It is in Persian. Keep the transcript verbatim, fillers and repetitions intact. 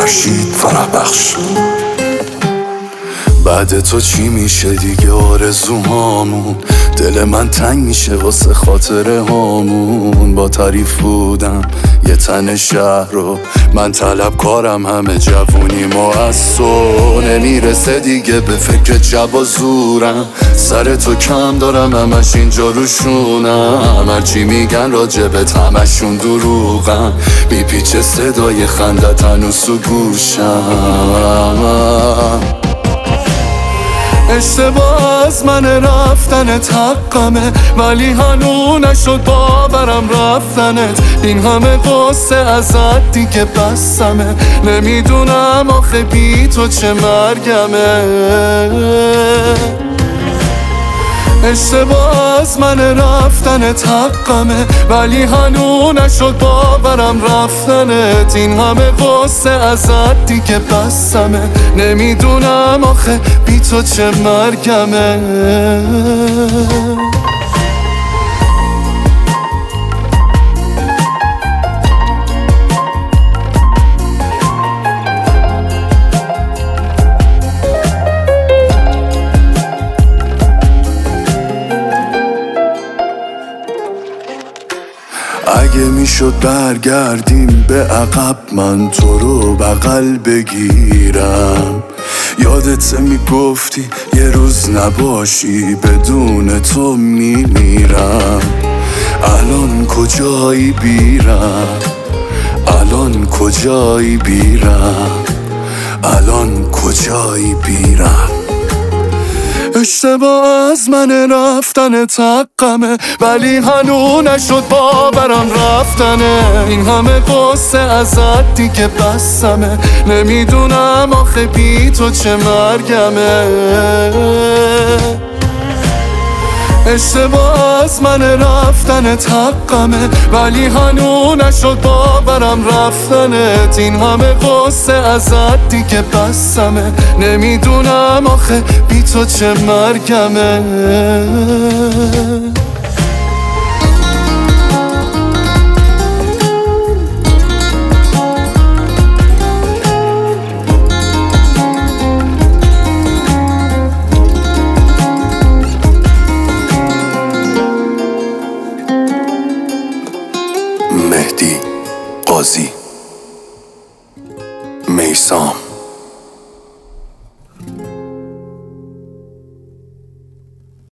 فرشید فرح بخش. بعد تو چی میشه دیگه آرزوهامون؟ دل من تنگ میشه واسه خاطره هامون. با تعریف بودم یه تن شهر رو، من طلبکارم همه جوونیم و از تو نمیرسه دیگه به فکر جب و زورم. سر تو کم دارم همش اینجا روشونم، هرچی میگن راجبت همشون دروغم. میپیچه صدای خندت هنوز تو گوشم. اشتباه از من رفتنت حقمه، ولی هنو نشد باورم رفتنت. این همه قصه ازت دیگه بسمه، نمیدونم آخه بی تو چه مرگمه. اشتباه از من رفتنت حقمه، ولی هنو نشد باورم رفتنت. این همه قصه ازت دیگه بسمه، نمیدونم آخه بی تو چه مرگمه. اگه میشد برگردیم به عقب، من تو رو بغل بگیرم. یادت میگفتی یه روز نباشی بدون تو میمیرم. الان کجایی بیرم؟ الان کجایی بیرم؟ الان کجایی بیرم؟ اشتباه از من رفتنت حقمه، ولی هنو نشد باورم رفتنه. این همه قصه ازت دیگه بسمه، نمیدونم آخه بی تو چه مرگمه. اشتباه از من رفتنت حقمه، ولی هنو نشد باورم رفتنت. این همه قصه ازت دیگه بسمه، نمیدونم آخه بی تو چه مرگمه.